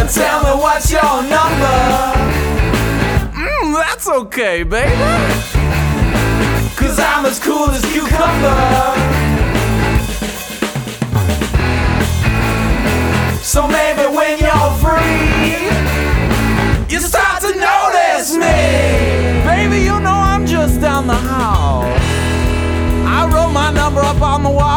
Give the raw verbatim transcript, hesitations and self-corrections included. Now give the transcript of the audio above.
tell me what's your number. Mm, that's okay, baby. Cause I'm as cool as cucumber. So maybe when you're free, you start to notice me. Baby, you know I'm just down the hall. I wrote my number up on the wall.